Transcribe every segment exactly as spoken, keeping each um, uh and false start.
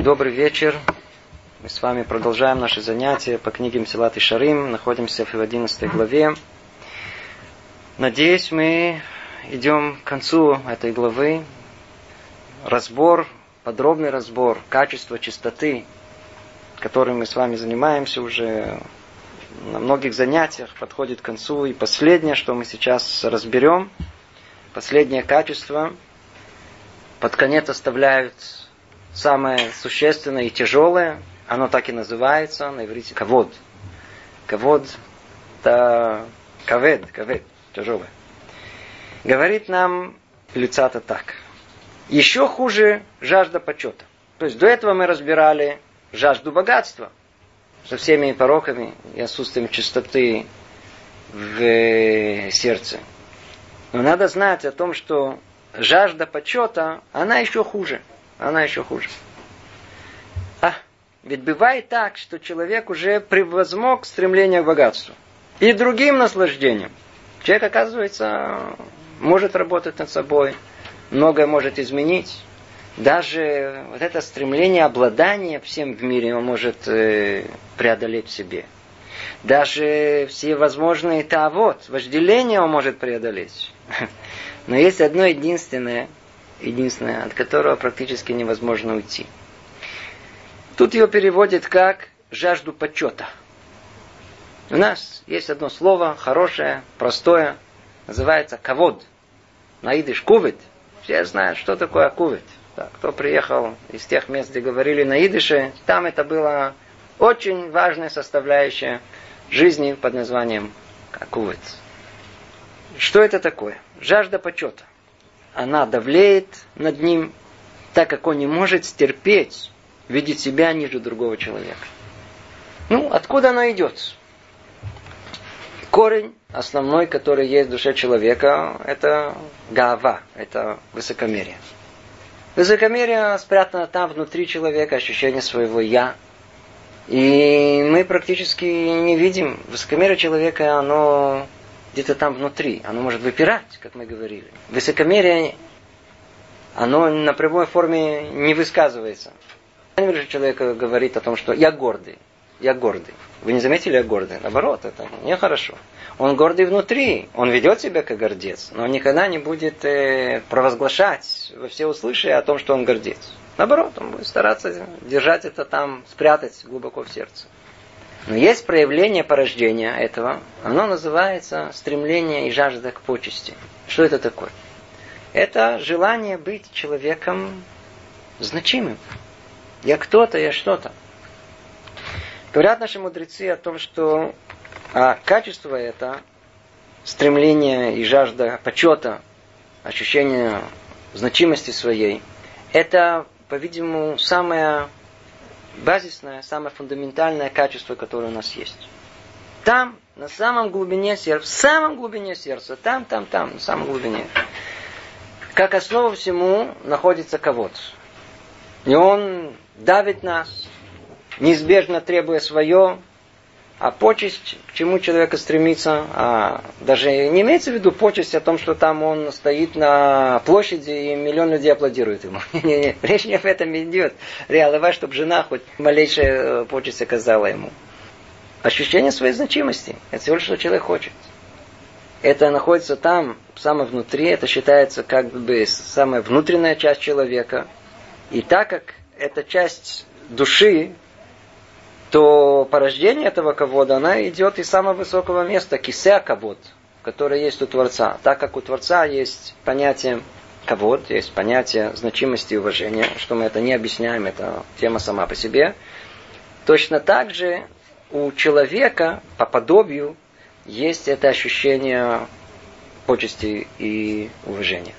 Добрый вечер. Мы с вами продолжаем наши занятия по книге Месилат Йешарим. Находимся в одиннадцатой главе. Надеюсь, мы идем к концу этой главы. Разбор, подробный разбор качества чистоты, которым мы с вами занимаемся уже на многих занятиях, подходит к концу. И последнее, что мы сейчас разберем, последнее качество, под конец оставляют самое существенное и тяжелое. Оно так и называется на иврите кавод. Кавод это кавед, кавед, тяжелое. Говорит нам Люцата так. Еще хуже жажда почета. То есть до этого мы разбирали жажду богатства со всеми пороками и отсутствием чистоты в сердце. Но надо знать о том, что жажда почета, она еще хуже. Она еще хуже. А, ведь бывает так, что человек уже превозмог стремление к богатству и другим наслаждениям. Человек, оказывается, может работать над собой, многое может изменить. Даже вот это стремление обладания всем в мире он может э, преодолеть в себе. Даже все возможные таавот, вожделения он может преодолеть. Но есть одно единственное, единственное, от которого практически невозможно уйти. Тут его переводят как жажду почета. У нас есть одно слово, хорошее, простое, называется кавод. На идиш кувет. Все знают, что такое кувет. Так, кто приехал из тех мест, где говорили на идише, там это было очень важная составляющая жизни под названием кувет. Что это такое? Жажда почета. Она давлеет над ним, так как он не может стерпеть видеть себя ниже другого человека. Ну, откуда она идет? Корень основной, который есть в душе человека, это гаава, это высокомерие. Высокомерие спрятано там внутри человека, ощущение своего «я». И мы практически не видим. Высокомерие человека, оно где-то там внутри. Оно может выпирать, как мы говорили. Высокомерие, оно на прямой форме не высказывается. Человек говорит о том, что «я гордый». Я гордый. Вы не заметили, я гордый? Наоборот, это нехорошо. Он гордый внутри, он ведет себя как гордец, но он никогда не будет э, провозглашать во всеуслышание о том, что он гордец. Наоборот, он будет стараться держать это там, спрятать глубоко в сердце. Но есть проявление порождения этого, оно называется стремление и жажда к почести. Что это такое? Это желание быть человеком значимым. Я кто-то, я что-то. Говорят наши мудрецы о том, что а, качество это, стремление и жажда почета, ощущение значимости своей, это, по-видимому, самое базисное, самое фундаментальное качество, которое у нас есть. Там, на самом глубине сердца, в самом глубине сердца, там, там, там, на самом глубине, как основа всему находится кавод. И он давит нас, неизбежно требуя свое, а почесть, к чему человек стремится, а даже не имеется в виду почесть о том, что там он стоит на площади и миллион людей аплодирует ему. Не-не-не, речь не об этом идет. Реально, чтобы жена хоть малейшая почесть оказала ему. Ощущение своей значимости. Это всего лишь, что человек хочет. Это находится там, самое внутри, это считается как бы самая внутренняя часть человека. И так как эта часть души, то порождение этого кавода, она идет из самого высокого места, кисеа кавод, которое есть у Творца. Так как у Творца есть понятие кавод, есть понятие значимости и уважения, что мы это не объясняем, это тема сама по себе, точно так же у человека по подобию есть это ощущение почести и уважения.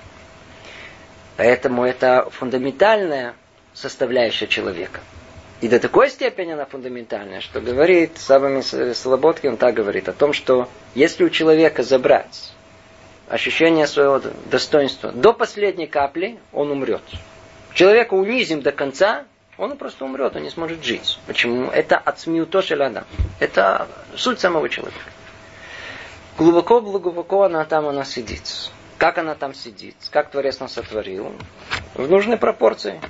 Поэтому это фундаментальная составляющая человека. И до такой степени она фундаментальная, что говорит Саба Слободки, он так говорит о том, что если у человека забрать ощущение своего достоинства до последней капли, он умрет. Человека унизим до конца, он просто умрет, он не сможет жить. Почему? Это ацмиуто шель-адам. Это суть самого человека. Глубоко-глубоко она там, она сидит. Как она там сидит? Как Творец нас сотворил? В нужной пропорции.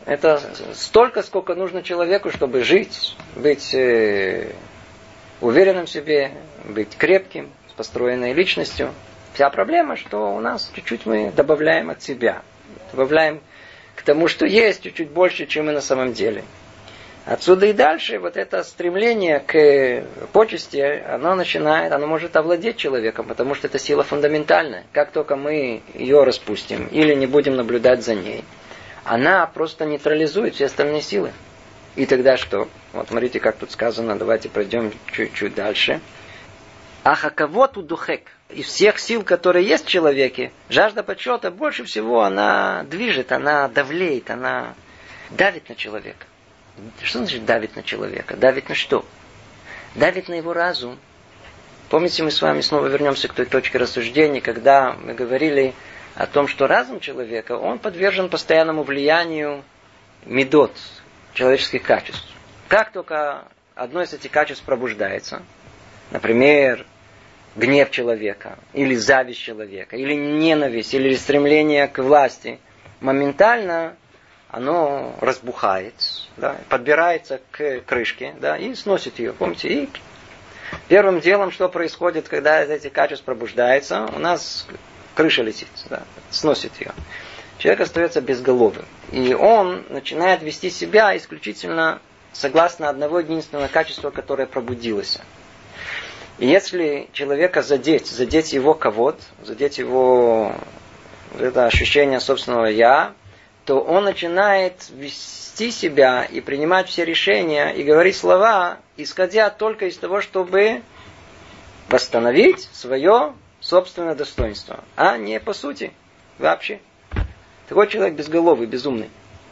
Это столько, сколько нужно человеку, чтобы жить, быть э, уверенным в себе, быть крепким, с построенной личностью. Вся проблема, что у нас чуть-чуть мы добавляем от себя. Добавляем к тому, что есть, чуть-чуть больше, чем мы на самом деле. Отсюда и дальше вот это стремление к почести, оно начинает, оно может овладеть человеком, потому что это сила фундаментальная. Как только мы ее распустим или не будем наблюдать за ней, она просто нейтрализует все остальные силы. И тогда что? Вот смотрите, как тут сказано, давайте пройдем чуть-чуть дальше. Ахакавот удухек. Из всех сил, которые есть в человеке, жажда почета больше всего она движет, она давлеет, она давит на человека. Что значит давит на человека? Давит на что? Давит на его разум. Помните, мы с вами снова вернемся к той точке рассуждения, когда мы говорили о том, что разум человека, он подвержен постоянному влиянию медот, человеческих качеств. Как только одно из этих качеств пробуждается, например, гнев человека, или зависть человека, или ненависть, или стремление к власти, моментально оно разбухает, да, подбирается к крышке, да, и сносит ее. Помните, и первым делом, что происходит, когда эти качества пробуждаются, у нас крыша летит, да, сносит ее. Человек остается безголовым. И он начинает вести себя исключительно согласно одного единственного качества, которое пробудилось. И если человека задеть, задеть его ковод, задеть его это ощущение собственного «я», то он начинает вести себя и принимать все решения и говорить слова, исходя только из того, чтобы восстановить свое собственное достоинство, а не по сути вообще. Такой человек безголовый, безумный.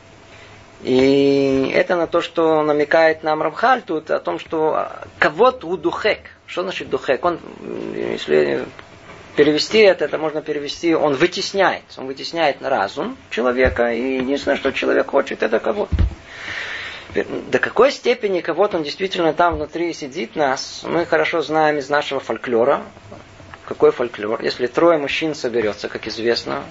И это на то, что намекает нам Рамхаль тут, о том, что кавод у духек. Что значит духек? Он, если перевести это, это можно перевести, он вытесняет. Он вытесняет разум человека, и единственное, что человек хочет, это кавод. До какой степени кавод он действительно там внутри сидит нас, мы хорошо знаем из нашего фольклора. Какой фольклор? Если трое мужчин соберется, как известно,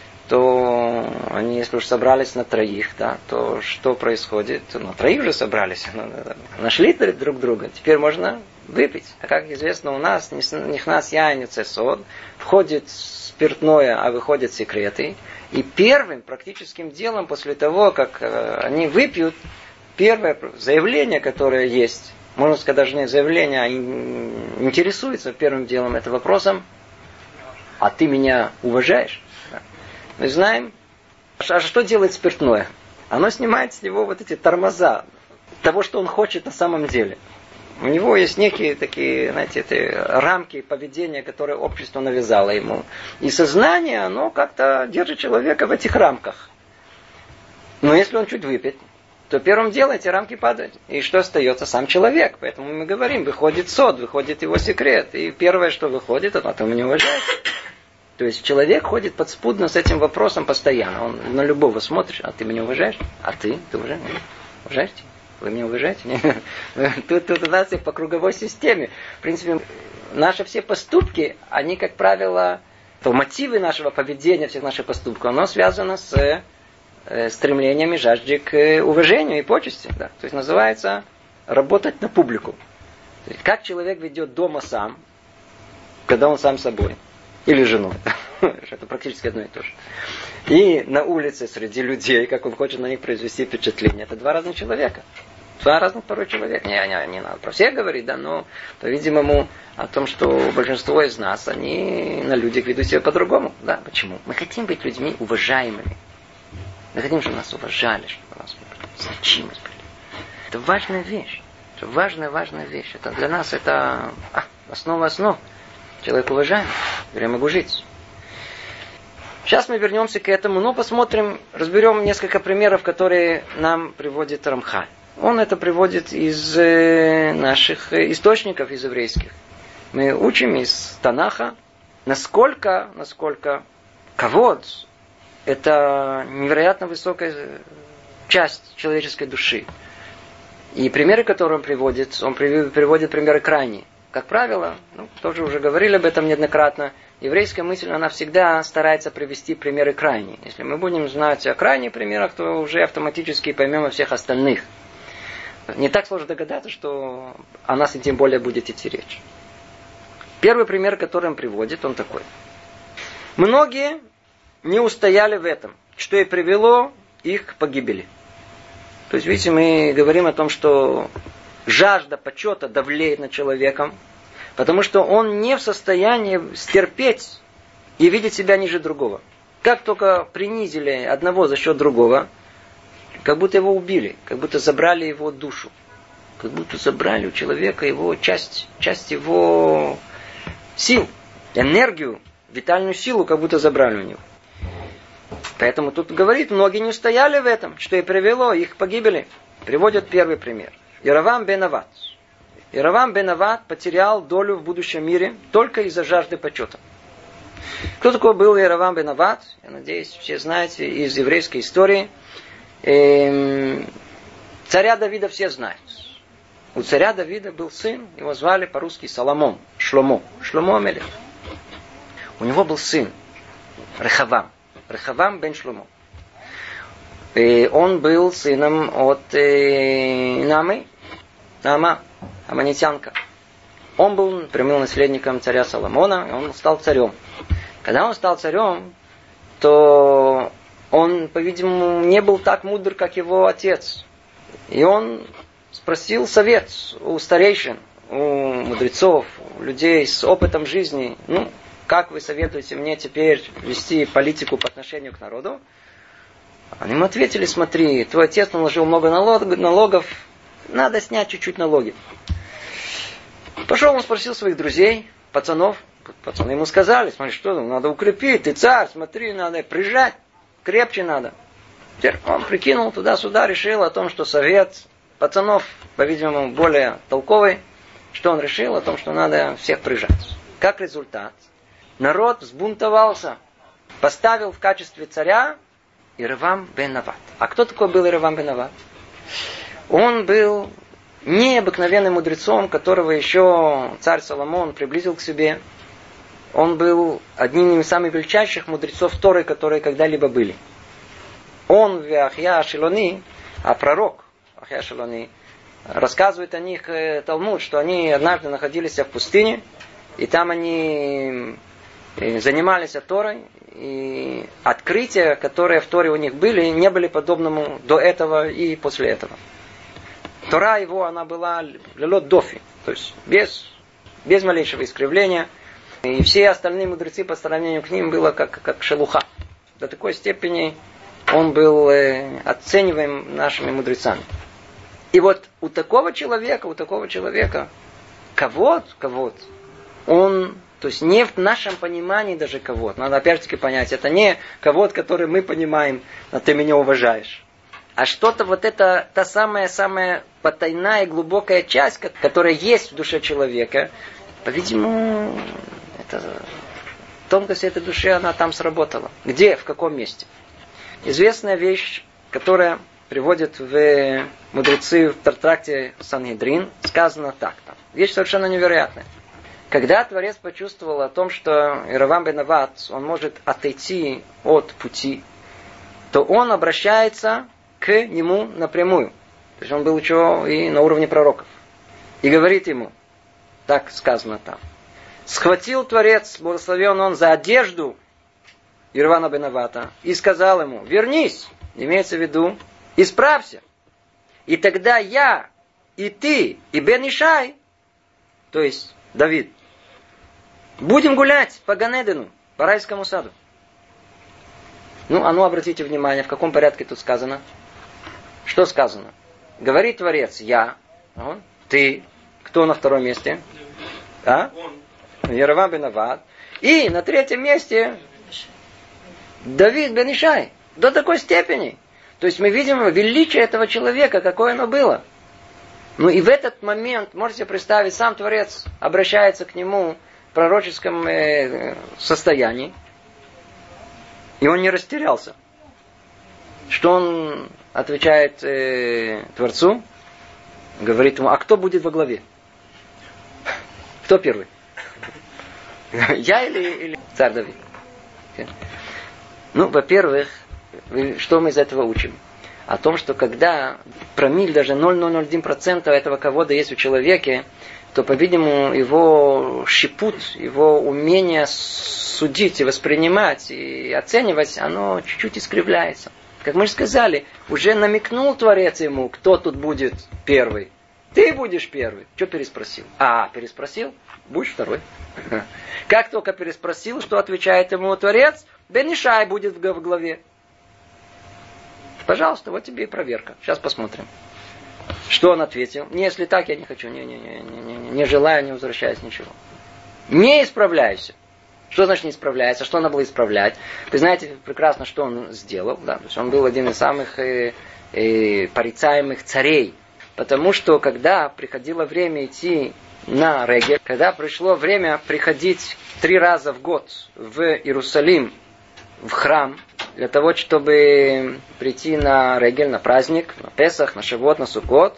то они, если уж собрались на троих, да, то что происходит? На троих уже собрались, нашли друг друга, теперь можно выпить. А как известно у нас, нихнас яйн йоцэ сод, входит спиртное, а выходят секреты. И первым практическим делом после того, как они выпьют, первое заявление, которое есть, можно сказать, даже не заявление, а интересуется первым делом это вопросом: а ты меня уважаешь? Мы знаем, а что делает спиртное? Оно снимает с него вот эти тормоза того, что он хочет на самом деле. У него есть некие такие, знаете, эти рамки поведения, которые общество навязало ему. И сознание, оно как-то держит человека в этих рамках. Но если он чуть выпьет, то первым делом эти рамки падают. И что остается? Сам человек. Поэтому мы говорим, выходит сод, выходит его секрет. И первое, что выходит, это ты меня уважаешь. То есть человек ходит подспудно с этим вопросом постоянно. Он на любого смотрит: а ты меня уважаешь? А ты? Ты уважаешь? Уважаете? Вы меня уважаете? Тут, тут у нас по круговой системе. В принципе, наши все поступки, они, как правило, то мотивы нашего поведения, всех наших поступков, оно связано с э, стремлением и жаждой к уважению и почести. Да. То есть называется работать на публику. То есть, как человек ведет дома сам, когда он сам собой. Или жену. Это практически одно и то же. И на улице среди людей, как он хочет на них произвести впечатление. Это два разных человека. Два разных порой человека. Не, не, не надо про всех говорить, да, но, по-видимому, о том, что большинство из нас, они на людях ведут себя по-другому. Да, почему? Мы хотим быть людьми уважаемыми. Мы хотим, чтобы нас уважали, чтобы у нас значимость была. Это важная вещь. Это важная, важная вещь. Это для нас это а, основа основ. Человек уважаем, я могу жить. Сейчас мы вернемся к этому, но посмотрим, разберем несколько примеров, которые нам приводит Рамхаль. Он это приводит из наших источников, из еврейских. Мы учим из Танаха, насколько, насколько кавод – это невероятно высокая часть человеческой души. И примеры, которые он приводит, он приводит примеры крайние. Как правило, ну, тоже уже говорили об этом неоднократно, еврейская мысль, она всегда старается привести примеры крайние. Если мы будем знать о крайних примерах, то уже автоматически поймем о всех остальных. Не так сложно догадаться, что о нас и тем более будет идти речь. Первый пример, который он приводит, он такой. Многие не устояли в этом, что и привело их к погибели. То есть, видите, мы говорим о том, что жажда почета давлеет над человеком, потому что он не в состоянии стерпеть и видеть себя ниже другого. Как только принизили одного за счет другого, как будто его убили, как будто забрали его душу, как будто забрали у человека его часть, часть его сил, энергию, витальную силу, как будто забрали у него. Поэтому тут говорит, многие не устояли в этом, что и привело их к погибели. Приводят первый пример. Яровам бен Нават. Яровам бен Нават потерял долю в будущем мире только из-за жажды почета. Кто такой был Яровам бен Нават? Я надеюсь, все знаете из еврейской истории. Эм, царя Давида все знают. У царя Давида был сын, его звали по-русски Соломон, Шломо, Шломо Амелех. У него был сын, Рехавам, Рехавам бен Шломо. И он был сыном от э, Намы, Нама, аммонитянка. Он был прямым наследником царя Соломона, и он стал царем. Когда он стал царем, то он, по-видимому, не был так мудр, как его отец. И он спросил совет у старейшин, у мудрецов, у людей с опытом жизни. Ну, как вы советуете мне теперь вести политику по отношению к народу? Они ему ответили, смотри, твой отец наложил много налогов, надо снять чуть-чуть налоги. Пошел, он спросил своих друзей, пацанов. Пацаны ему сказали, смотри, что надо укрепить, ты царь, смотри, надо прижать, крепче надо. Теперь он прикинул туда-сюда, решил о том, что совет пацанов, по-видимому, более толковый, что он решил о том, что надо всех прижать. Как результат, народ взбунтовался, поставил в качестве царя Яровам бен Нават. А кто такой был Яровам бен Нават? Он был необыкновенным мудрецом, которого еще царь Соломон приблизил к себе. Он был одним из самых величайших мудрецов Торы, которые когда-либо были. Он в Ахья Шилони, а пророк Ахья Шилони, рассказывает о них Талмуд, что они однажды находились в пустыне, и там они занимались Торой, и открытия, которые в Торе у них были, не были подобному до этого и после этого. Тора его, она была лелот дофи, то есть без, без малейшего искривления. И все остальные мудрецы по сравнению к ним было как, как шелуха. До такой степени он был э, оцениваем нашими мудрецами. И вот у такого человека, у такого человека, кавод, кавод, он, то есть не в нашем понимании даже кавод, надо опять-таки понять, это не кавод, который мы понимаем, а ты меня уважаешь. А что-то вот это, та самая-самая потайная и глубокая часть, которая есть в душе человека, по-видимому, это, тонкость этой души, она там сработала. Где, в каком месте? Известная вещь, которая приводит в мудрецы в трактате Сангедрин, сказано так. Там. Вещь совершенно невероятная. Когда Творец почувствовал о том, что Яровам бен Нават, он может отойти от пути, то он обращается к нему напрямую. То есть он был еще и на уровне пророков. И говорит ему, так сказано там, схватил Творец, благословен он, за одежду Яровама бен Навата и сказал ему, вернись, имеется в виду, исправься. И тогда я, и ты, и Бен Ишай, то есть Давид, будем гулять по Ганедену, по райскому саду. Ну, а ну обратите внимание, в каком порядке тут сказано. Что сказано? Говорит Творец, я, он, ты, кто на втором месте? А? Яровам бен Нават. И на третьем месте Давид бен Ишай. До такой степени. То есть мы видим величие этого человека, какое оно было. Ну и в этот момент, можете представить, сам Творец обращается к нему в пророческом э, состоянии. И он не растерялся. Что он отвечает э, Творцу? Говорит ему, а кто будет во главе? Кто первый? Я или, или... Царь Давид. Ну, во-первых, что мы из этого учим? О том, что когда промилле, даже ноль целых ноль ноль один процента этого кого-то есть у человека, то, по-видимому, его шипут, его умение судить и воспринимать и оценивать, оно чуть-чуть искривляется. Как мы же сказали, уже намекнул Творец ему, кто тут будет первый. Ты будешь первый. Что переспросил? А, переспросил? Будешь второй. Как только переспросил, что отвечает ему Творец, Бен Ишай будет в главе. Пожалуйста, вот тебе и проверка. Сейчас посмотрим. Что он ответил? Не, если так, я не хочу. Не, не, не, не, не, не желаю, не возвращаюсь, ничего. Не исправляйся. Что значит не исправляется? Что надо было исправлять? Вы знаете прекрасно, что он сделал. Да? То есть он был один из самых э, э, порицаемых царей. Потому что, когда приходило время идти на регель, когда пришло время приходить три раза в год в Иерусалим, в храм, для того, чтобы прийти на регель, на праздник, на Песах, на Шавуот, на Суккот,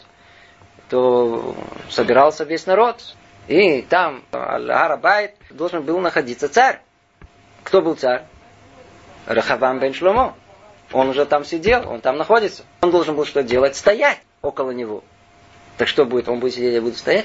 то собирался весь народ. И там, Аль-Ар-Байт, должен был находиться царь. Кто был царь? Рехавам бен Шломо. Он уже там сидел, он там находится. Он должен был что делать? Стоять около него. Так что будет? Он будет сидеть, я буду стоять?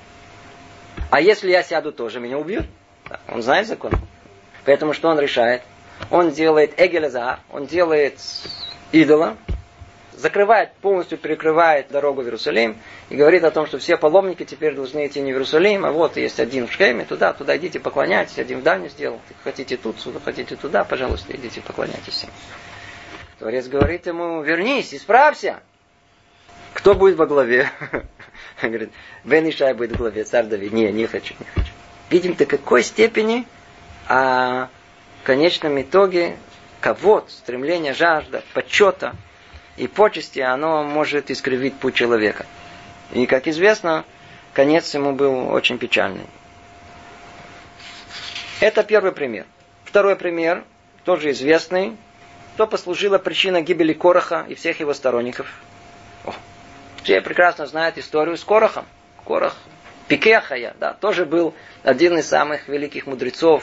А если я сяду тоже, меня убьют? Он знает закон. Поэтому что он решает? Он делает эгелеза, он делает идола, закрывает, полностью перекрывает дорогу в Иерусалим и говорит о том, что все паломники теперь должны идти не в Иерусалим, а вот есть один в Шхеме, туда, туда идите поклоняйтесь, один в Дане сделал, хотите тут, сюда, хотите туда, пожалуйста, идите поклоняйтесь им. Творец говорит ему, вернись, исправься. Кто будет во главе? Говорит, Бен Ишай будет во главе, царь Давид. Не, не хочу, не хочу. Видим, до какой степени а в конечном итоге кавод, стремление, жажда, почета и почести, оно может искривить путь человека. И, как известно, конец ему был очень печальный. Это первый пример. Второй пример, тоже известный, что послужило причиной гибели Кораха и всех его сторонников. О, все прекрасно знают историю с Корахом. Корах Пикехая, да, тоже был один из самых великих мудрецов,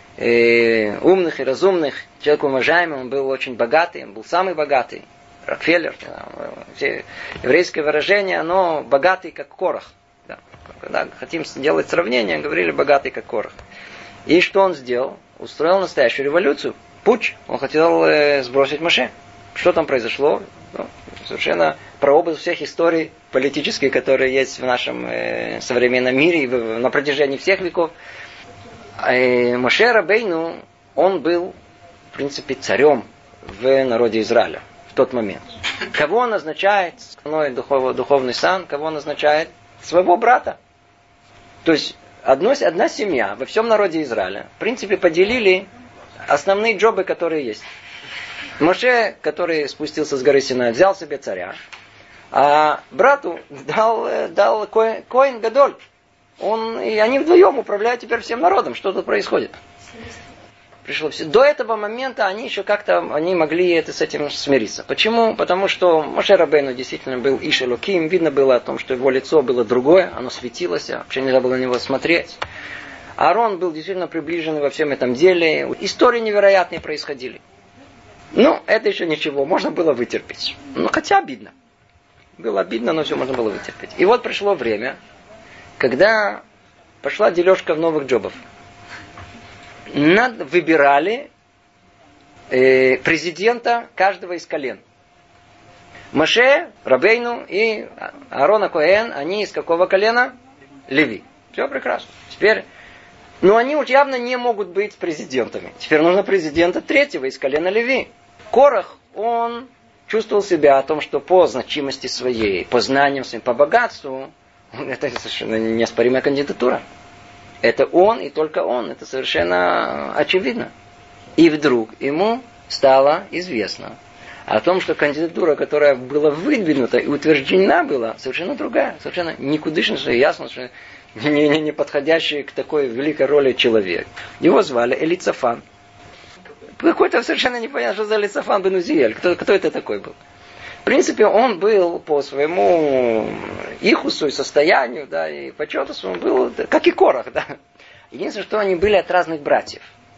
э, умных и разумных, человек уважаемый, он был очень богатый, он был самый богатый. Рокфеллер, все еврейское выражение, оно богатый, как Корах. Да. Когда хотим делать сравнение, говорили богатый, как Корах. И что он сделал? Устроил настоящую революцию. Путч. Он хотел э, сбросить Моше. Что там произошло? Ну, совершенно прообраз всех историй политических, которые есть в нашем э, современном мире в, на протяжении всех веков. Э, Моше Рабейну, он был, в принципе, царем в народе Израиля. Тот момент. Кого он назначает, духов, духовный сан, кого он назначает? Своего брата. То есть одно, одна семья во всем народе Израиля, в принципе, поделили основные джобы, которые есть. Моше, который спустился с горы Синай, взял себе царя, а брату дал, дал Коэн, Коэн Гадоль. Он, и они вдвоем управляют теперь всем народом. Что тут происходит? Пришло все. До этого момента они еще как-то они могли это, с этим смириться. Почему? Потому что Моше Рабейну действительно был Иш Элоким. Видно было о том, что его лицо было другое, оно светилось, вообще нельзя было на него смотреть. Аарон был действительно приближен во всем этом деле. Истории невероятные происходили. Ну, это еще ничего, можно было вытерпеть. Ну, хотя обидно. Было обидно, но все можно было вытерпеть. И вот пришло время, когда пошла дележка в новых джобов. Над, выбирали э, президента каждого из колен. Моше, Рабейну и Аарон Коэн, они из какого колена? Леви. Все прекрасно. Теперь, но они уж явно не могут быть президентами. Теперь нужно президента третьего из колена Леви. Корах, он чувствовал себя о том, что по значимости своей, по знаниям своим, по богатству, это совершенно неоспоримая кандидатура. Это он и только он. Это совершенно очевидно. И вдруг ему стало известно о том, что кандидатура, которая была выдвинута и утверждена была, совершенно другая. Совершенно никудышная, ясно, что не, не, не подходящий к такой великой роли человек. Его звали Элицафан. Какой-то совершенно непонятно, что за Элицафан бен Узиэль. Кто, кто это такой был? В принципе, он был по своему ихусу и состоянию, да, и почету своему был, как и Корах, да. Единственное, что они были от разных братьев.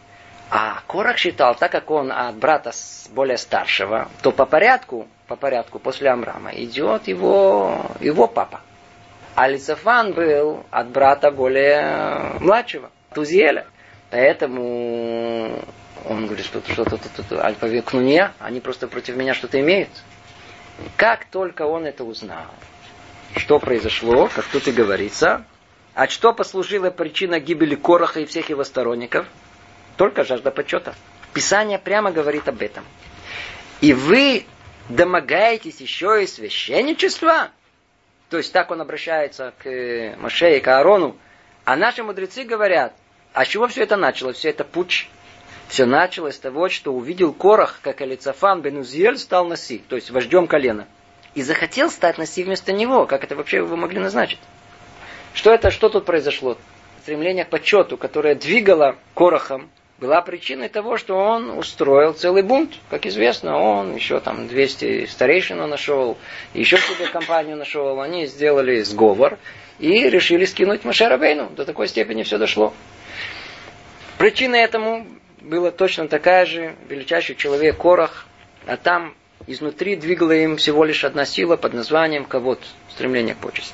А Корах считал, так как он от брата более старшего, то по порядку, по порядку после Амрама идет его, его папа. А Элицафан был от брата более младшего, Тузиэля. Поэтому он говорит, что что-то тут Альпа-Кнуния, они просто против меня что-то имеют. Как только он это узнал, что произошло, как тут и говорится, а что послужило причиной гибели Кораха и всех его сторонников? Только жажда почета. Писание прямо говорит об этом. И вы домогаетесь еще и священничества? То есть так он обращается к Моше и к Аарону. А наши мудрецы говорят, а с чего все это началось? Все это путч. Все началось с того, что увидел Корах, как Элицафан бен Узиэль стал Наси, то есть вождем колена. И захотел стать Наси вместо него. Как это вообще вы могли назначить? Что это, что тут произошло? Стремление к почету, которое двигало Корахом, была причиной того, что он устроил целый бунт. Как известно, он еще там двести старейшин нашел, еще себе компанию нашел. Они сделали сговор и решили скинуть Моше Рабейну. До такой степени все дошло. Причина этому была точно такая же. Величайший человек Корах, а там изнутри двигала им всего лишь одна сила под названием кавод, стремление к почести.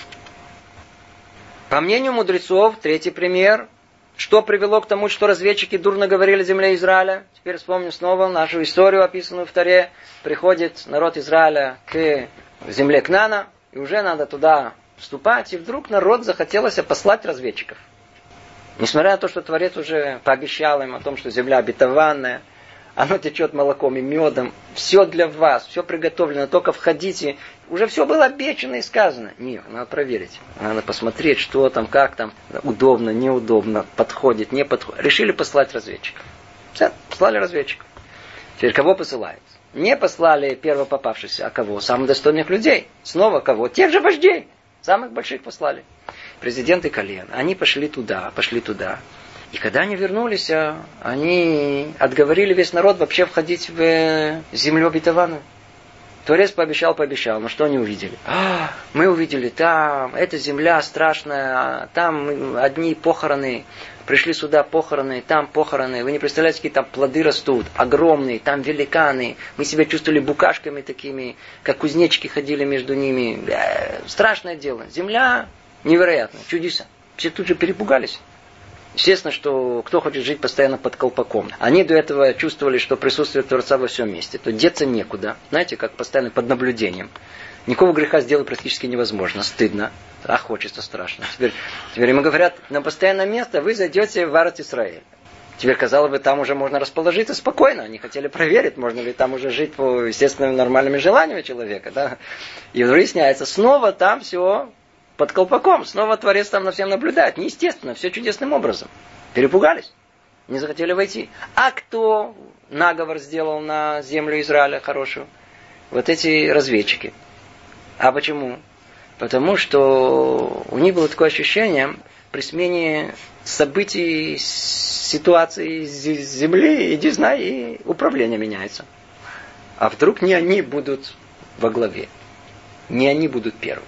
По мнению мудрецов, третий пример, что привело к тому, что разведчики дурно говорили о земле Израиля. Теперь вспомним снова нашу историю, описанную в Торе. Приходит народ Израиля к земле Кнаана, и уже надо туда вступать, и вдруг народ захотелось послать разведчиков. Несмотря на то, что Творец уже пообещал им о том, что земля обетованная, оно течет молоком и медом, все для вас, все приготовлено, только входите. Уже все было обещано и сказано. Нет, надо проверить. Надо посмотреть, что там, как там, удобно, неудобно, подходит, не подходит. Решили послать разведчиков. Все, послали разведчиков. Теперь кого посылают? Не послали первопопавшихся, а кого? Самых достойных людей. Снова кого? Тех же вождей. Самых больших послали. Президенты колен. Они пошли туда, пошли туда. И когда они вернулись, они отговорили весь народ вообще входить в землю обетованную. Творец пообещал, пообещал, но что они увидели? А, мы увидели там, эта земля страшная, там одни похороны, пришли сюда похороны, там похороны. Вы не представляете, какие там плоды растут, огромные, там великаны. Мы себя чувствовали букашками такими, как кузнечики ходили между ними. Страшное дело. Земля невероятная, чудеса. Все тут же перепугались. Естественно, что кто хочет жить постоянно под колпаком. Они до этого чувствовали, что присутствие Творца во всем месте. То деться некуда. Знаете, как постоянно под наблюдением. Никакого греха сделать практически невозможно. Стыдно. А хочется страшно. Теперь, теперь ему говорят, на постоянное место вы зайдете в Арат Исраэль. Теперь, казалось бы, там уже можно расположиться спокойно. Они хотели проверить, можно ли там уже жить по естественным нормальным желаниям человека. Да? И выясняется, снова там все под колпаком. Снова Творец там на всем наблюдает. Неестественно, все чудесным образом. Перепугались. Не захотели войти. А кто наговор сделал на землю Израиля хорошую? Вот эти разведчики. А почему? Потому что у них было такое ощущение, при смене событий, ситуации земли, иди знай, и управление меняется. А вдруг не они будут во главе. Не они будут первые.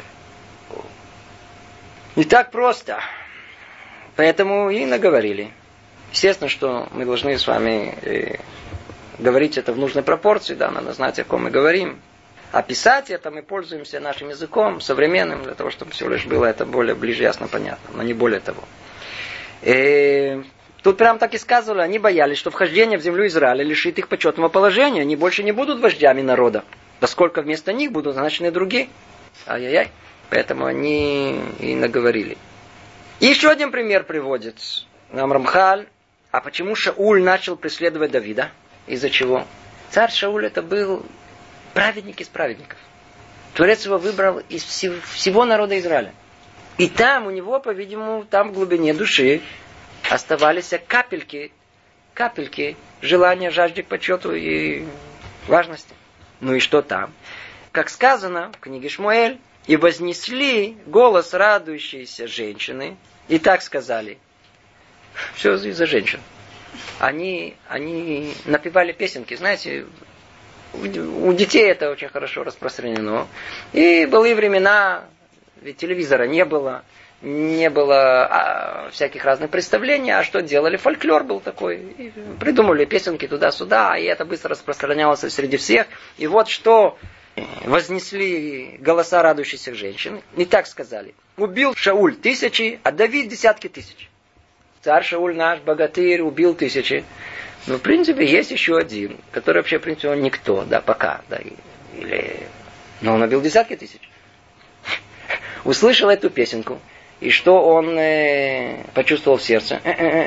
Не так просто. Поэтому и наговорили. Естественно, что мы должны с вами э, говорить это в нужной пропорции, да, надо знать, о ком мы говорим. А писать это мы пользуемся нашим языком, современным, для того, чтобы всего лишь было это более ближе, ясно, понятно, но не более того. И тут прям так и сказывали, они боялись, что вхождение в землю Израиля лишит их почетного положения, они больше не будут вождями народа, поскольку вместо них будут назначены другие. Ай-яй-яй. Поэтому они и наговорили. И еще один пример приводит нам Рамхаль. А почему Шауль начал преследовать Давида? Из-за чего? Царь Шауль это был праведник из праведников. Творец его выбрал из всего народа Израиля. И там у него, по-видимому, там в глубине души оставались капельки, капельки желания, жажды к почету и важности. Ну и что там? Как сказано в книге Шмуэль, и вознесли голос радующейся женщины, и так сказали. Все из-за женщин. Они, они напевали песенки. Знаете, у детей это очень хорошо распространено. И были времена, ведь телевизора не было, не было а, всяких разных представлений, а что делали? Фольклор был такой. И придумали песенки туда-сюда, и это быстро распространялось среди всех. И вот что вознесли голоса радующихся женщин. И так сказали. Убил Шауль тысячи, а Давид десятки тысяч. Царь Шауль наш, богатырь, убил тысячи. Но в принципе есть еще один, который вообще в принципе он никто, да, пока. Да, или... Но он убил десятки тысяч. Услышал эту песенку. И что он э, почувствовал в сердце?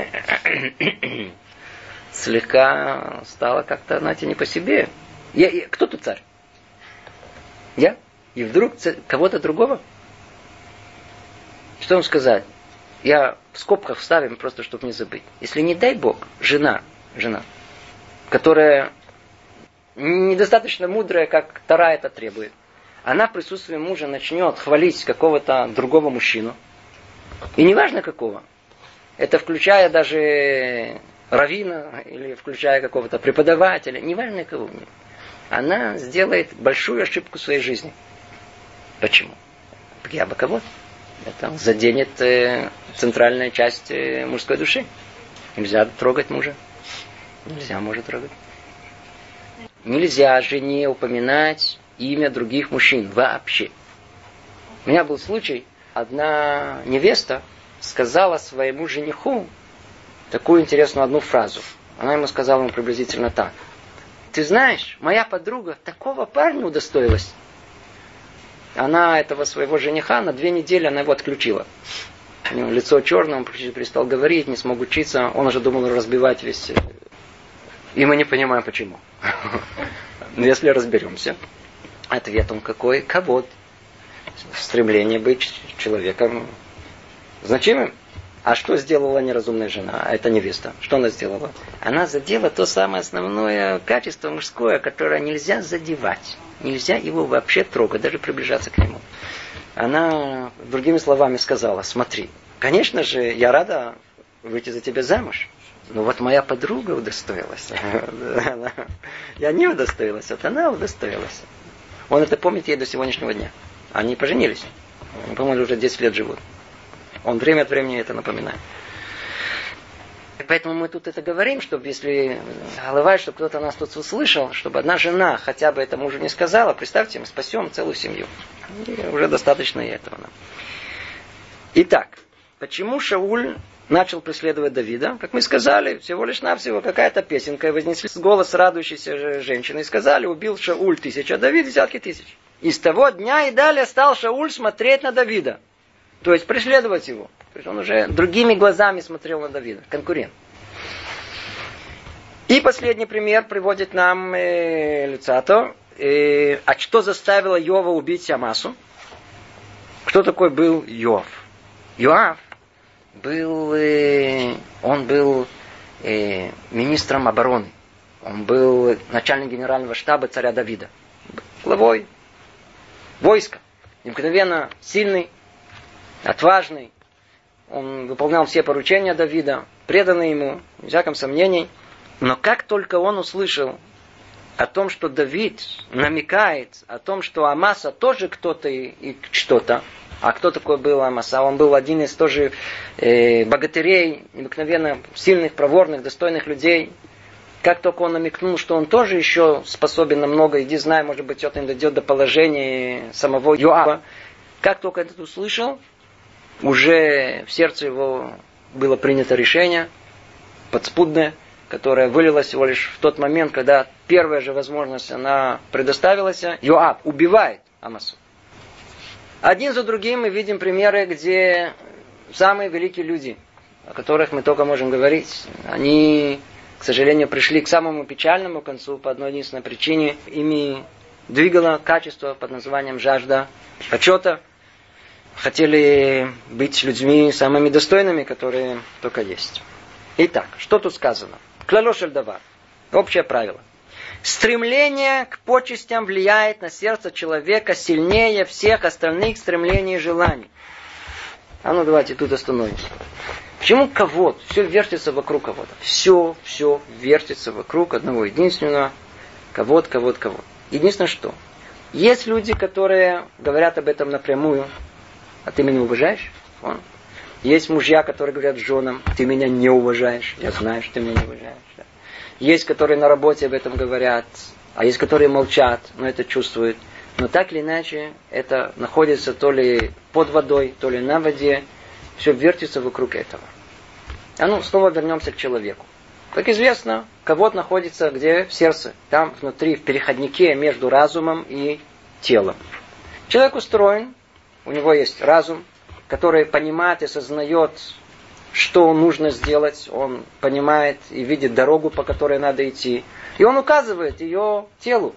Слегка стало как-то, знаете, не по себе. Я, я, кто тут царь? Я? И вдруг царь, кого-то другого? Что вам сказать? Я в скобках вставим, просто чтобы не забыть. Если не дай Бог, жена, жена, которая недостаточно мудрая, как Тора это требует, она в присутствии мужа начнет хвалить какого-то другого мужчину, и неважно какого, это включая даже раввина, или включая какого-то преподавателя, неважно кого, она сделает большую ошибку в своей жизни. Почему? Я бы кого-то. Это заденет э, центральная часть э, мужской души. Нельзя трогать мужа. Нельзя мужа трогать. Нельзя жене упоминать имя других мужчин вообще. У меня был случай, одна невеста сказала своему жениху такую интересную одну фразу. Она ему сказала ему приблизительно так. Ты знаешь, моя подруга такого парня удостоилась. Она этого своего жениха на две недели она его отключила. У него лицо черное, он перестал говорить, не смог учиться. Он уже думал разбивать весь... И мы не понимаем, почему. Но если разберемся, ответ он какой? Кавод. Стремление быть человеком значимым. А что сделала неразумная жена? А это невеста. Что она сделала? Она задела то самое основное качество мужское, которое нельзя задевать. Нельзя его вообще трогать, даже приближаться к нему. Она, другими словами, сказала, смотри, конечно же, я рада выйти за тебя замуж. Но вот моя подруга удостоилась. Я не удостоилась, вот она удостоилась. Он это помнит ей до сегодняшнего дня. Они поженились. По-моему, уже десять лет живут. Он время от времени это напоминает. Поэтому мы тут это говорим, чтобы если бывает, чтобы кто-то нас тут услышал, чтобы одна жена хотя бы это мужу не сказала, представьте, мы спасем целую семью. И уже достаточно и этого нам. Итак, почему Шауль начал преследовать Давида? Как мы сказали, всего лишь навсего какая-то песенка, и вознесли голос радующейся женщины, и сказали, убил Шауль тысячу, а Давид десятки тысяч. И с того дня и далее стал Шауль смотреть на Давида. То есть преследовать его. То есть он уже другими глазами смотрел на Давида. Конкурент. И последний пример приводит нам э, Люцато. Э, а что заставило Йова убить Амасу? Кто такой был Йоав? Йоав был, э, он был э, министром обороны. Он был начальником генерального штаба царя Давида. Главой войска. Необыкновенно сильный, отважный. Он выполнял все поручения Давида, преданный ему, без всяком сомнений. Но как только он услышал о том, что Давид намекает, о том, что Амаса тоже кто-то и что-то, а кто такой был Амаса? Он был один из тоже э, богатырей, необыкновенно сильных, проворных, достойных людей. Как только он намекнул, что он тоже еще способен на много, иди знай, может быть, это дойдет до положения самого Йоава. Как только этот услышал, уже в сердце его было принято решение подспудное, которое вылилось всего лишь в тот момент, когда первая же возможность она предоставилась. Йоав убивает Амасу. Один за другим мы видим примеры, где самые великие люди, о которых мы только можем говорить, они, к сожалению, пришли к самому печальному концу по одной единственной причине. Ими двигало качество под названием жажда почета. Хотели быть людьми самыми достойными, которые только есть. Итак, что тут сказано? Клало шель давар. Общее правило. Стремление к почестям влияет на сердце человека сильнее всех остальных стремлений и желаний. А ну давайте тут остановимся. Почему кого-то? Все вертится вокруг кого-то. Все, все вертится вокруг одного единственного. Кого-то, кого-то, кого-то. Единственное что? Есть люди, которые говорят об этом напрямую. А ты меня уважаешь? Он. Есть мужья, которые говорят женам, ты меня не уважаешь. Я знаю, что ты меня не уважаешь. Да. Есть, которые на работе об этом говорят, а есть, которые молчат, но это чувствуют. Но так или иначе, это находится то ли под водой, то ли на воде. Все вертится вокруг этого. А ну, снова вернемся к человеку. Как известно, кого-то находится где? В сердце. Там внутри, в переходнике между разумом и телом. Человек устроен, у него есть разум, который понимает и сознает, что нужно сделать. Он понимает и видит дорогу, по которой надо идти. И он указывает ее телу.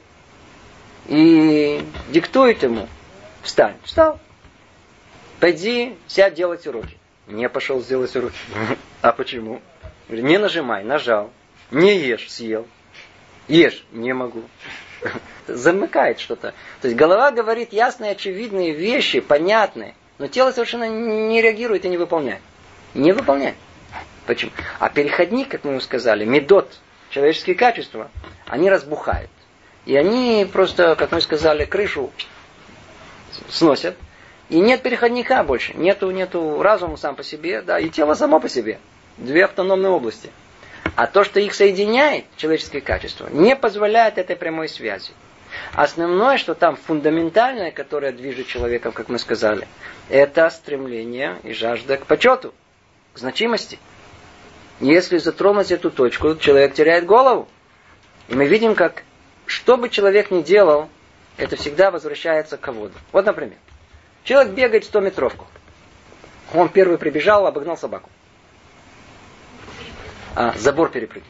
И диктует ему. Встань. Встал. Пойди, сядь делать уроки. Не пошел сделать уроки. А почему? Не нажимай, нажал. Не ешь, съел. Ешь, не могу. Замыкает что-то. То есть голова говорит ясные, очевидные вещи, понятные. Но тело совершенно не реагирует и не выполняет. Не выполняет. Почему? А переходник, как мы уже сказали, медот, человеческие качества, они разбухают. И они просто, как мы сказали, крышу сносят. И нет переходника больше. Нету, нету разума сам по себе, да, и тело само по себе. Две автономные области. А то, что их соединяет, человеческие качества, не позволяет этой прямой связи. Основное, что там фундаментальное, которое движет человеком, как мы сказали, это стремление и жажда к почету, к значимости. Если затронуть эту точку, человек теряет голову. И мы видим, как, что бы человек ни делал, это всегда возвращается к кого-то. Вот, например, человек бегает стометровку. Он первый прибежал, обогнал собаку. А, забор перепрыгнул.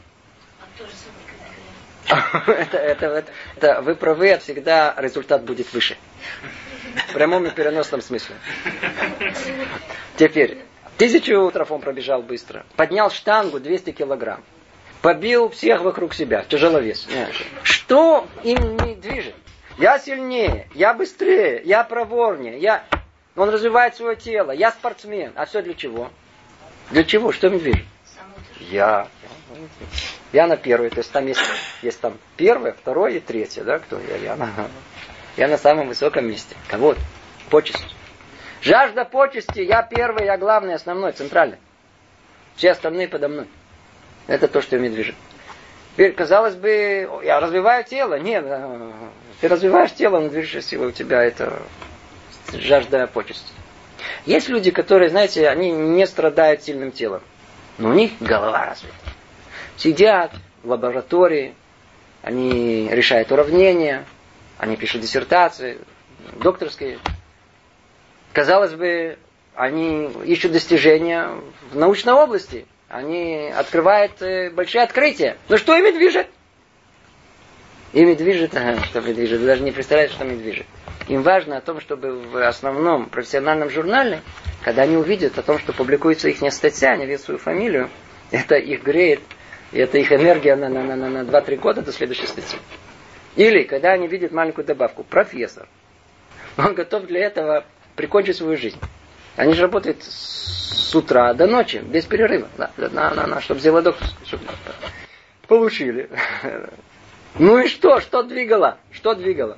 это, это, это, это вы правы, всегда результат будет выше. В прямом и переносном смысле. Теперь, тысячу утров он пробежал быстро. Поднял штангу двести килограмм. Побил всех вокруг себя. Тяжеловес. Что им не движет? Я сильнее, я быстрее, я проворнее, я... Он развивает свое тело, я спортсмен. А все для чего? Для чего? Что им движет? Я. Я на первой. То есть там есть, есть там первое, второе и третье. Да? Кто я? Я на, я на самом высоком месте. Кого? Почесть. Жажда почести. Я первый, я главный, основной, центральный. Все остальные подо мной. Это то, что ими движет. Теперь, казалось бы, я развиваю тело. Нет, ты развиваешь тело, но движущая сила у тебя это жажда почести. Есть люди, которые, знаете, они не страдают сильным телом. Но у них голова развита. Сидят в лаборатории, они решают уравнения, они пишут диссертации, докторские. Казалось бы, они ищут достижения в научной области. Они открывают большие открытия. Но что ими движет? Ими движет, что ими движет, вы даже не представляете, что ими движет. Им важно о том, чтобы в основном профессиональном журнале, когда они увидят о том, что публикуется их статья, они видят свою фамилию, это их греет, и это их энергия на, на, на, на два-три года до следующей статьи. Или когда они видят маленькую добавку, профессор, он готов для этого прикончить свою жизнь. Они же работают с утра до ночи, без перерыва, да, на, на, на, чтобы сделать докторскую. Чтобы... Получили. Ну и что? Что двигало? Что двигало?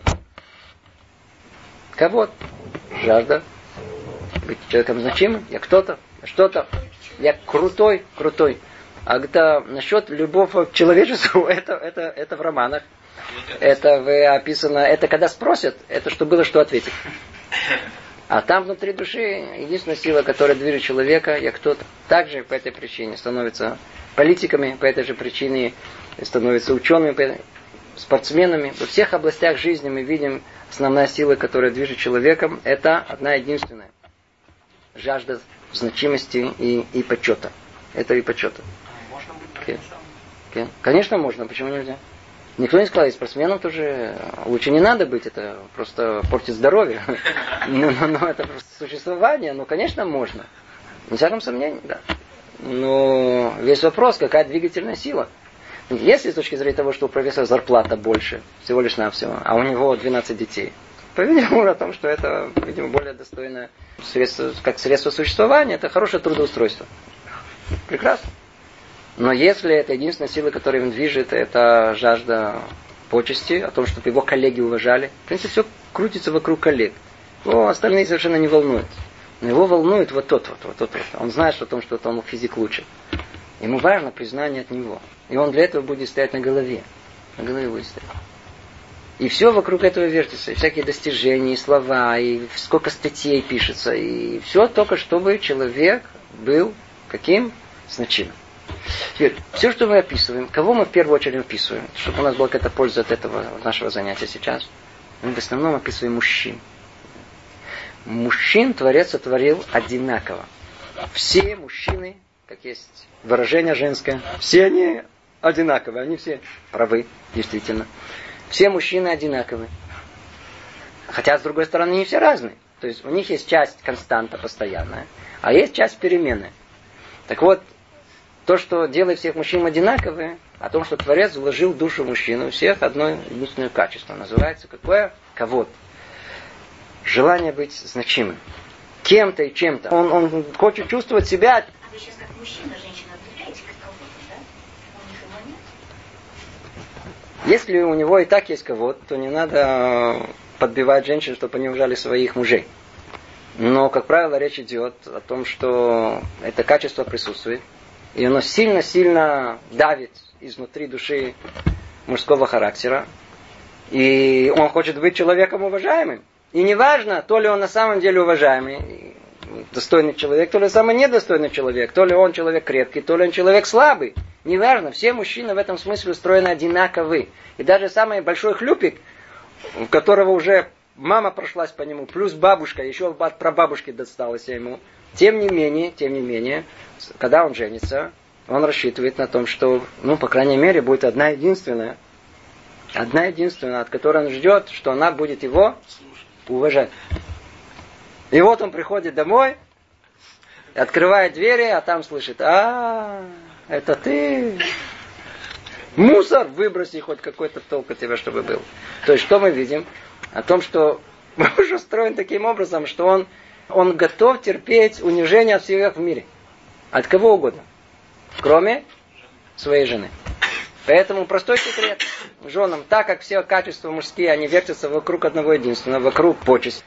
Кого? Жажда. Быть человеком значимым. Я кто-то, я что-то. Я крутой, крутой. А это насчет любовь к человечеству, это, это, это в романах. Это вы описано, это когда спросят, это что было, что ответить. А там внутри души единственная сила, которая движет человека, я кто-то. Также по этой причине становятся политиками, по этой же причине становятся учеными, спортсменами. Во всех областях жизни мы видим, основная сила, которая движет человеком, это одна единственная. Жажда значимости и, и почета. Это и почета. Можно быть okay. Okay. Конечно можно, почему нельзя? Никто не сказал, и спортсменам тоже лучше не надо быть, это просто портит здоровье. Но, но, но это просто существование, ну, конечно, можно. Не всяком сомнении, да. Но весь вопрос, какая двигательная сила. Если с точки зрения того, что у профессора зарплата больше, всего лишь навсего, а у него двенадцать детей, по-видимому, о том, что это, видимо, более достойное средство, как средство существования, это хорошее трудоустройство. Прекрасно. Но если это единственная сила, которая им движет, это жажда почести, о том, чтобы его коллеги уважали. В принципе, все крутится вокруг коллег. О, остальные совершенно не волнуют. Но его волнует вот тот, вот, вот, вот, вот. Он знает о том, что он физик лучше. Ему важно признание от него. И он для этого будет стоять на голове. На голове будет стоять. И все вокруг этого вертится. И всякие достижения, и слова, и сколько статей пишется. И все только, чтобы человек был каким? Значимым. Теперь, все, что мы описываем, кого мы в первую очередь описываем, чтобы у нас была какая-то польза от этого нашего занятия сейчас, мы в основном описываем мужчин. Мужчин Творец сотворил одинаково. Все мужчины, как есть выражение женское, все они одинаковые, они все правы, действительно. Все мужчины одинаковые. Хотя, с другой стороны, не все разные. То есть у них есть часть константа постоянная, а есть часть переменная. Так вот, то, что делает всех мужчин одинаковые, о том, что Творец вложил в душу мужчины у всех одно единственное качество. Называется какое? Кавод. Желание быть значимым. Кем-то и чем-то. Он, он хочет чувствовать себя... А вы сейчас как мужчина, женщина определяете как кавод, да? У них его нет? Если у него и так есть кавод, то не надо подбивать женщин, чтобы они уважали своих мужей. Но, как правило, речь идет о том, что это качество присутствует. И оно сильно-сильно давит изнутри души мужского характера. И он хочет быть человеком уважаемым. И неважно, то ли он на самом деле уважаемый, достойный человек, то ли самый недостойный человек, то ли он человек крепкий, то ли он человек слабый. Неважно, все мужчины в этом смысле устроены одинаковы. И даже самый большой хлюпик, у которого уже мама прошлась по нему, плюс бабушка, еще от прабабушки досталось ему. Тем не менее, тем не менее, когда он женится, он рассчитывает на том, что, ну, по крайней мере, будет одна единственная, одна единственная, от которой он ждет, что она будет его уважать. И вот он приходит домой, открывает двери, а там слышит: а, это ты. Мусор выброси, хоть какой-то толк от тебя, чтобы был. То есть, что мы видим? О том, что муж устроен таким образом, что он Он готов терпеть унижение от всех в мире. От кого угодно. Кроме своей жены. Поэтому простой секрет женам, так как все качества мужские, они вертятся вокруг одного единственного, вокруг почести,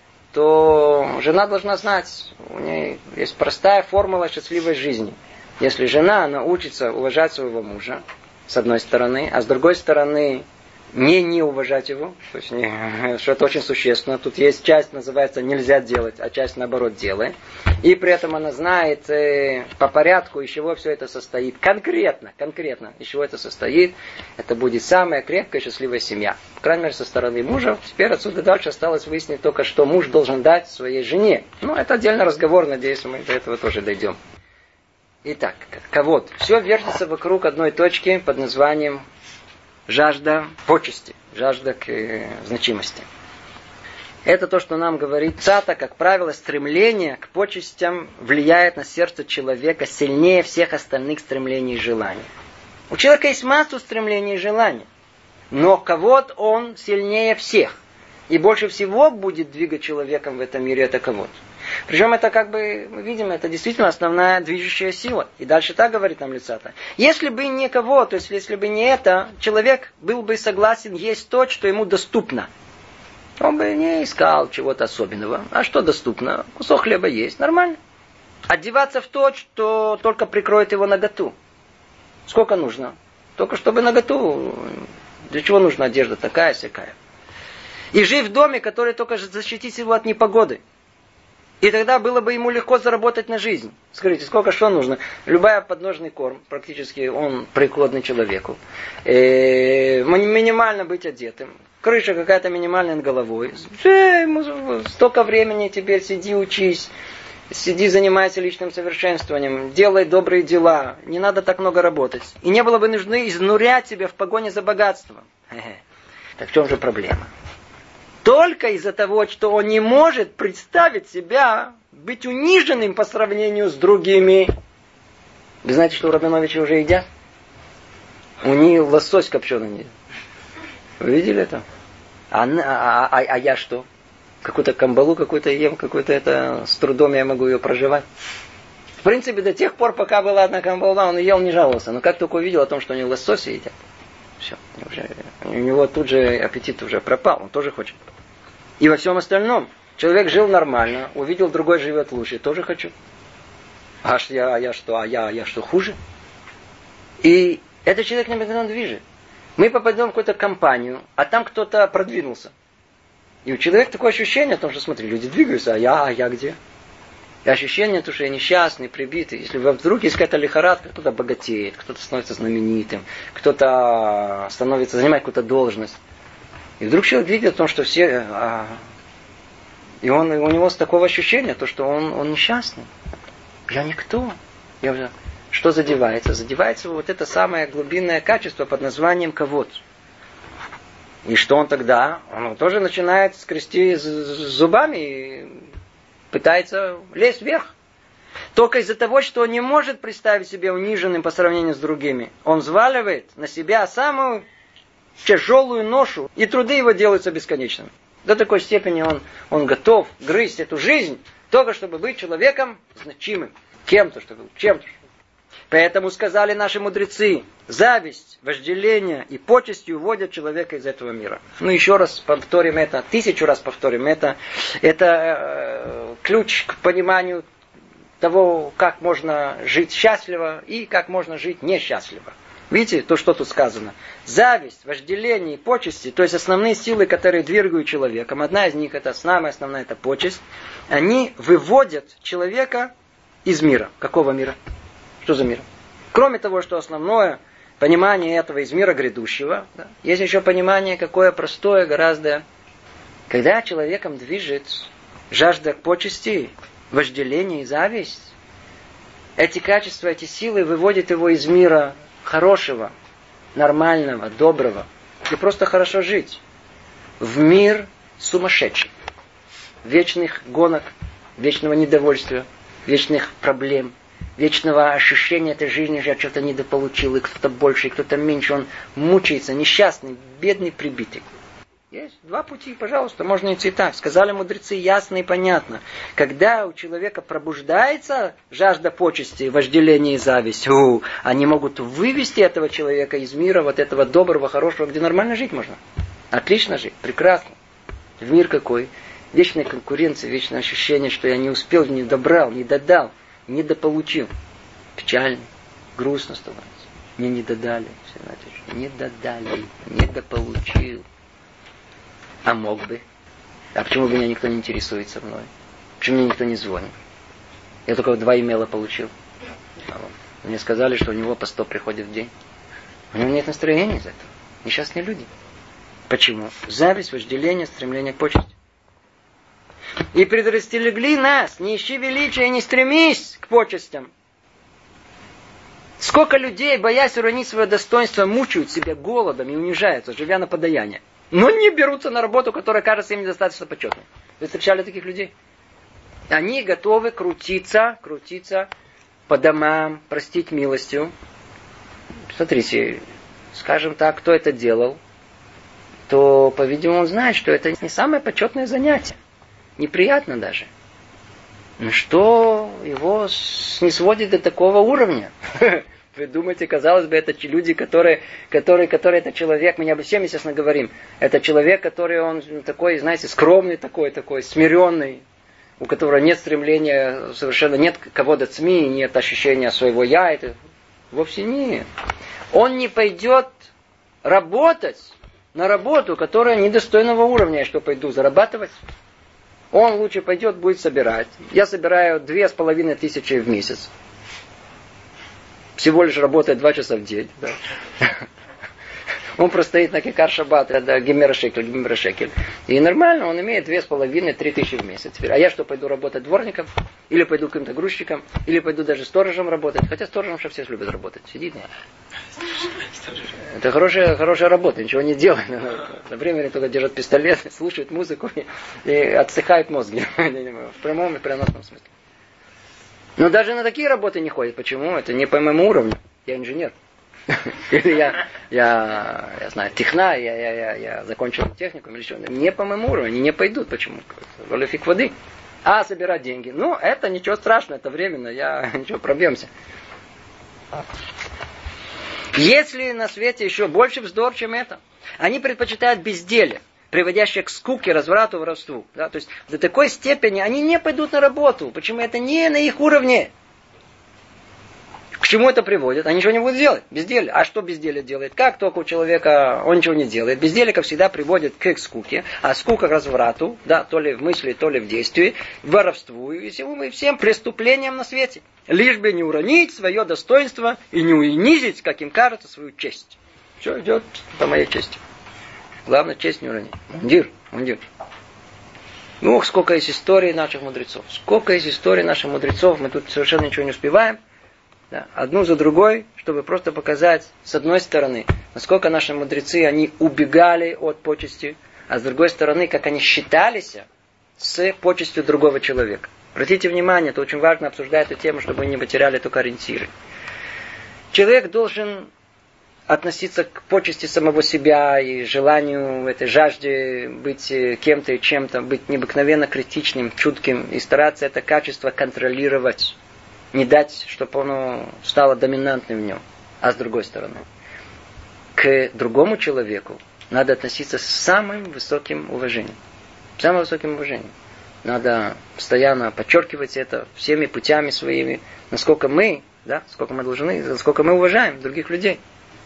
то жена должна знать, у нее есть простая формула счастливой жизни. Если жена научится уважать своего мужа, с одной стороны, а с другой стороны не не уважать его, то есть не, что это очень существенно. Тут есть часть, называется, нельзя делать, а часть, наоборот, делай. И при этом она знает э, по порядку, из чего все это состоит. Конкретно, конкретно, из чего это состоит. Это будет самая крепкая, счастливая семья. По крайней мере, со стороны мужа. Теперь отсюда дальше осталось выяснить только, что муж должен дать своей жене. Ну, это отдельный разговор, надеюсь, мы до этого тоже дойдем. Итак, кавод. Все вертится вокруг одной точки под названием жажда почести, жажда к э, значимости. Это то, что нам говорит Цата, как правило, стремление к почестям влияет на сердце человека сильнее всех остальных стремлений и желаний. У человека есть массу стремлений и желаний, но кавод он сильнее всех. И больше всего будет двигать человеком в этом мире это кавод. Причем это, как бы, мы видим, это действительно основная движущая сила. И дальше так говорит нам Цата. Если бы не кого, то есть если бы не это, человек был бы согласен есть то, что ему доступно. Он бы не искал чего-то особенного. А что доступно? Кусок хлеба есть, нормально. Одеваться в то, что только прикроет его наготу. Сколько нужно? Только чтобы наготу. Для чего нужна одежда такая-сякая? И жить в доме, который только защитит его от непогоды. И тогда было бы ему легко заработать на жизнь. Скажите, сколько что нужно? Любая подножный корм, практически он пригодный человеку. Э, минимально быть одетым. Крыша какая-то минимальная над головой. Э, столько времени теперь сиди, учись. Сиди, занимайся личным совершенствованием. Делай добрые дела. Не надо так много работать. И не было бы нужды изнурять себя в погоне за богатством. Так в чем же проблема? Только из-за того, что он не может представить себя быть униженным по сравнению с другими. Вы знаете, что у Рабиновича уже едят? У них лосось копченый. Вы видели это? А, а, а, а я что? Какую-то камбалу какую-то ем, какую-то это с трудом я могу ее проживать. В принципе, до тех пор, пока была одна камбала, он ел, не жаловался. Но как только увидел о том, что они лосося едят, все, уже, у него тут же аппетит уже пропал, он тоже хочет. И во всем остальном. Человек жил нормально, увидел, другой живет лучше, тоже хочу. Аж я, а я что, а я, а я что, хуже? И этот человек немедленно движет. Мы попадем в какую-то компанию, а там кто-то продвинулся. И у человека такое ощущение о том, что, смотри, люди двигаются, а я, а я где? И ощущение, то, что я несчастный, прибитый. Если вдруг есть какая-то лихорадка, кто-то богатеет, кто-то становится знаменитым, кто-то становится, занимает какую-то должность. И вдруг человек видит о том, что все... А... И он, у него такое ощущение, то, что он, он несчастный. Я никто. Я уже... Что задевается? Задевается вот это самое глубинное качество под названием кавод. И что он тогда? Он тоже начинает скрести зубами и пытается лезть вверх. Только из-за того, что он не может представить себя униженным по сравнению с другими, он взваливает на себя самую тяжелую ношу, и труды его делаются бесконечными. До такой степени он, он готов грызть эту жизнь, только чтобы быть человеком значимым, кем-то, чтобы чем-то. Поэтому сказали наши мудрецы, зависть, вожделение и почести уводят человека из этого мира. Ну, еще раз повторим это, тысячу раз повторим это. Это э, ключ к пониманию того, как можно жить счастливо и как можно жить несчастливо. Видите, то, что тут сказано. Зависть, вожделение и почести, то есть основные силы, которые двигают человеком, одна из них, это самая основная, это почесть, они выводят человека из мира. Какого мира? Что за мир? Кроме того, что основное понимание этого из мира грядущего, да, есть еще понимание, какое простое гораздо. Когда человеком движет жажда к почести, вожделение и зависть, эти качества, эти силы выводят его из мира хорошего, нормального, доброго, и просто хорошо жить, в мир сумасшедший, вечных гонок, вечного недовольствия, вечных проблем, вечного ощущения этой жизни, что я что-то недополучил, и кто-то больше, и кто-то меньше, он мучается, несчастный, бедный, прибитый. Есть два пути, пожалуйста, можно идти так. Сказали мудрецы ясно и понятно. Когда у человека пробуждается жажда почести, вожделение и зависть, у, они могут вывести этого человека из мира вот этого доброго, хорошего, где нормально жить можно. Отлично жить, прекрасно. В мир какой? Вечная конкуренция, вечное ощущение, что я не успел, не добрал, не додал, не дополучил. Печально, грустно становится. Мне не додали. Не додали, не дополучил. А мог бы. А почему бы меня никто не интересуется мной? Почему мне никто не звонит? Я только два имейла получил. Мне сказали, что у него по сто приходит в день. У него нет настроения из-за этого. Несчастные люди. Почему? Зависть, вожделение, стремление к почести. И предрастерегли нас, не ищи величия и не стремись к почестям. Сколько людей, боясь уронить свое достоинство, мучают себя голодом и унижаются, живя на подаяние. Но не берутся на работу, которая кажется им недостаточно почетной. Вы встречали таких людей? Они готовы крутиться, крутиться по домам, простить милостью. Смотрите, скажем так, кто это делал, то, по-видимому, он знает, что это не самое почетное занятие. Неприятно даже. Но что его не сводит до такого уровня? Вы думаете, казалось бы, это люди, которые, которые, которые это человек, мы не обо всем, естественно, говорим. Это человек, который он такой, знаете, скромный такой, такой, смиренный, у которого нет стремления, совершенно нет кого-то цми, нет ощущения своего я. Это вовсе нет. Он не пойдет работать на работу, которая недостойного уровня. Я что, пойду зарабатывать? Он лучше пойдет, будет собирать. Я собираю две с половиной тысячи в месяц. Всего лишь работает два часа в день. Да. Он простоит на кикар шаббат, это гемера шекель, гемера шекель. И нормально, он имеет две с половиной, три тысячи в месяц. А я что, пойду работать дворником? Или пойду каким-то грузчиком? Или пойду даже сторожем работать? Хотя сторожем все любят работать. Сидит. Это хорошая, хорошая работа, ничего не делает. На времени только держат пистолет, слушают музыку и, и отсыхают мозги. В прямом и переносном смысле. Но даже на такие работы не ходит. Почему? Это не по моему уровню. Я инженер. Или я, я, я знаю, техна, я, я, я, я закончил техникум или что. Не по моему уровню, они не пойдут. Почему? Валифик воды. А собирать деньги. Ну, это ничего страшного, это временно. Я ничего, пробьемся. Если на свете еще больше вздор, чем это, они предпочитают безделие. приводящее к скуке, разврату, воровству. Да? То есть до такой степени они не пойдут на работу. Почему? Это не на их уровне. К чему это приводит? Они ничего не будут делать. Безделье. А что безделье делает? Как только у человека он ничего не делает. Безделье, как всегда, приводит к скуке. А скука к разврату. Да, то ли в мысли, то ли в действии. Воровству и всем, и всем преступлениям на свете. Лишь бы не уронить свое достоинство и не унизить, как им кажется, свою честь. Все идет по моей чести. Главное, честь не уронить. Мундир, мундир. Ну, сколько есть историй наших мудрецов. Сколько есть историй наших мудрецов. Мы тут совершенно ничего не успеваем. Да, одну за другой, чтобы просто показать, с одной стороны, насколько наши мудрецы, они убегали от почести, а с другой стороны, как они считались с почестью другого человека. Обратите внимание, это очень важно обсуждать эту тему, чтобы мы не потеряли только ориентиры. Человек должен относиться к почести самого себя и желанию, этой жажде быть кем-то и чем-то, быть необыкновенно критичным, чутким и стараться это качество контролировать. Не дать, чтобы оно стало доминантным в нем. А с другой стороны, к другому человеку надо относиться с самым высоким уважением. Самым высоким уважением. Надо постоянно подчеркивать это всеми путями своими, насколько мы, да, сколько мы должны, насколько мы уважаем других людей.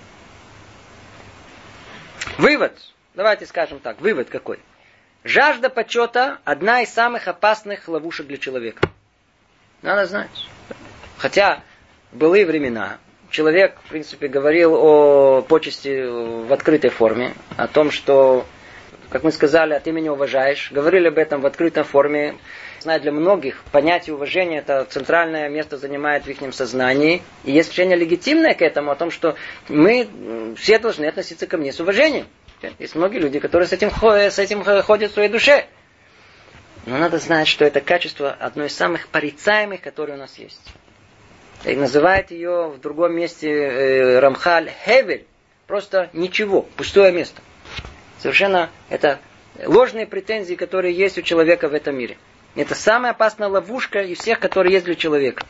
Вывод. Давайте скажем так. Вывод какой? Жажда почета – одна из самых опасных ловушек для человека. Надо знать. Хотя в былые времена человек, в принципе, говорил о почести в открытой форме, о том, что, как мы сказали, ты меня уважаешь. Говорили об этом в открытой форме. Знаю, для многих понятие уважения это центральное место занимает в их сознании. И есть решение легитимное к этому, о том, что мы все должны относиться ко мне с уважением. Есть многие люди, которые с этим, с этим ходят в своей душе. Но надо знать, что это качество одно из самых порицаемых, которые у нас есть. И называет ее в другом месте э, Рамхаль Хевель. Просто ничего, пустое место. Совершенно это ложные претензии, которые есть у человека в этом мире. Это самая опасная ловушка из всех, которые есть для человека.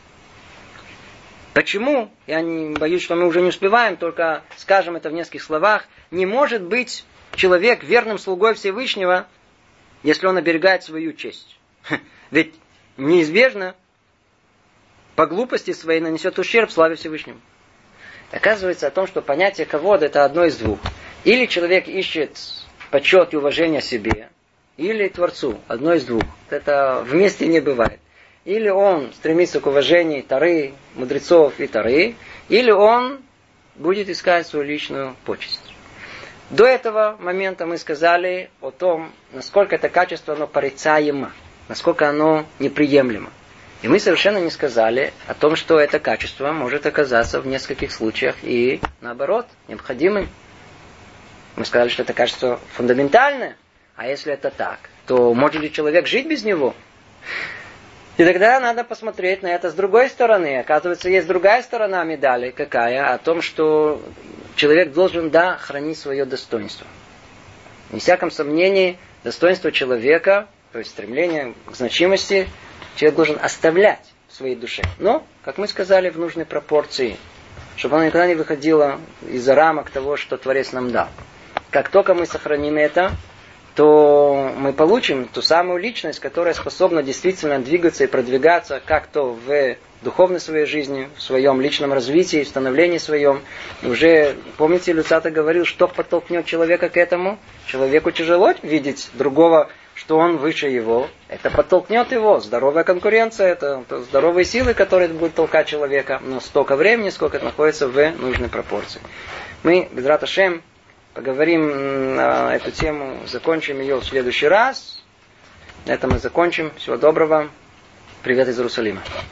Почему? Я не боюсь, что мы уже не успеваем, только скажем это в нескольких словах. Не может быть человек верным слугой Всевышнего, если он оберегает свою честь. Ведь неизбежно по глупости своей нанесет ущерб славе Всевышнему. Оказывается о том, что понятие кавода это одно из двух. Или человек ищет почет и уважение себе, или Творцу. Одно из двух. Это вместе не бывает. Или он стремится к уважению Торы, мудрецов и Торы, или он будет искать свою личную почесть. До этого момента мы сказали о том, насколько это качество оно порицаемо, насколько оно неприемлемо. И мы совершенно не сказали о том, что это качество может оказаться в нескольких случаях и, наоборот, необходимым. Мы сказали, что это качество фундаментальное. А если это так, то может ли человек жить без него? И тогда надо посмотреть на это с другой стороны. Оказывается, есть другая сторона медали. Какая? О том, что человек должен, да, хранить свое достоинство. Ни всяком сомнении, достоинство человека, то есть стремление к значимости, человек должен оставлять в своей душе. Но, как мы сказали, в нужной пропорции. Чтобы оно никогда не выходило из-за рамок того, что Творец нам дал. Как только мы сохраним это, то мы получим ту самую личность, которая способна действительно двигаться и продвигаться как-то в духовной своей жизни, в своем личном развитии, в становлении своем. И уже, помните, Люцата говорил, что подтолкнет человека к этому? Человеку тяжело видеть другого, что он выше его. Это подтолкнет его. Здоровая конкуренция, это, это здоровые силы, которые будут толкать человека. Но столько времени, сколько это находится в нужной пропорции. Мы, Безрат Ашем, поговорим на эту тему, закончим ее в следующий раз. На этом мы закончим. Всего доброго. Привет из Иерусалима.